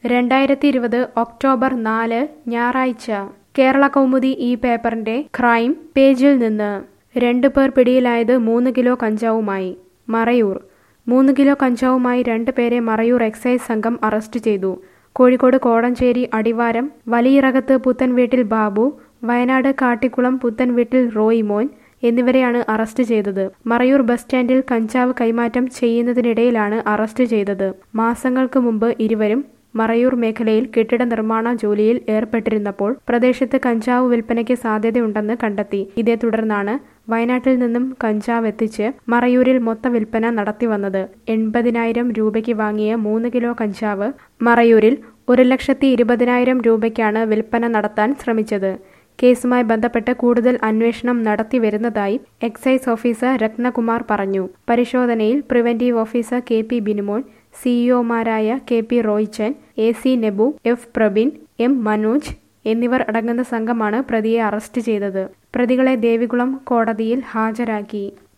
2020 October 4 ഞായറാഴ്ച കേരള കൗമുദി ഈ പേപ്പറിന്റെ ക്രൈം പേജിൽ നിന്ന് 2 പേർ പിടിയിലായത് 3 കിലോ കഞ്ചാവുമായി. മറയൂർ 3 കിലോ കഞ്ചാവുമായി 2 പേരെ മറയൂർ എക്സൈസ് സംഘം അറസ്റ്റ് ചെയ്തു. കോഴിക്കോട് കോടഞ്ചേരി അടിവാരം വലിയിറകത്ത് പുത്തൻവീട്ടിൽ ബാബു, വയനാട് കാട്ടിക്കുളം പുത്തൻവീട്ടിൽ റോയ് മോൻ എന്നിവരെയാണ് അറസ്റ്റ് ചെയ്തത്. മറയൂർ ബസ് സ്റ്റാൻഡിൽ കഞ്ചാവ് കൈമാറ്റം ചെയ്യുന്നതിനിടയിലാണ് അറസ്റ്റ് ചെയ്തത്. മാസങ്ങൾക്ക് മുമ്പ് ഇരുവരും മറയൂർ മേഖലയിൽ കെട്ടിട നിർമ്മാണ ജോലിയിൽ ഏർപ്പെട്ടിരുന്നപ്പോൾ പ്രദേശത്ത് കഞ്ചാവ് വിൽപ്പനയ്ക്ക് സാധ്യതയുണ്ടെന്ന് കണ്ടെത്തി. ഇതേ തുടർന്നാണ് വയനാട്ടിൽ നിന്നും കഞ്ചാവ് എത്തിച്ച് മറയൂരിൽ മൊത്ത വിൽപ്പന നടത്തിവന്നത്. 80,000 രൂപയ്ക്ക് വാങ്ങിയ 3 കിലോ കഞ്ചാവ് മറയൂരിൽ 1,20,000 രൂപയ്ക്കാണ് വിൽപ്പന നടത്താൻ ശ്രമിച്ചത്. കേസുമായി ബന്ധപ്പെട്ട് കൂടുതൽ അന്വേഷണം നടത്തി വരുന്നതായി എക്സൈസ് ഓഫീസർ രത്നകുമാർ പറഞ്ഞു. പരിശോധനയിൽ പ്രിവന്റീവ് ഓഫീസർ KP ബിനുമോൻ, സിഇഒമാരായ KP Roychan, AC Nebu, F Prabin, M Manoj എന്നിവർ അടങ്ങുന്ന സംഘമാണ് പ്രതിയെ അറസ്റ്റ് ചെയ്തത്. പ്രതികളെ ദേവികുളം കോടതിയിൽ ഹാജരാക്കി.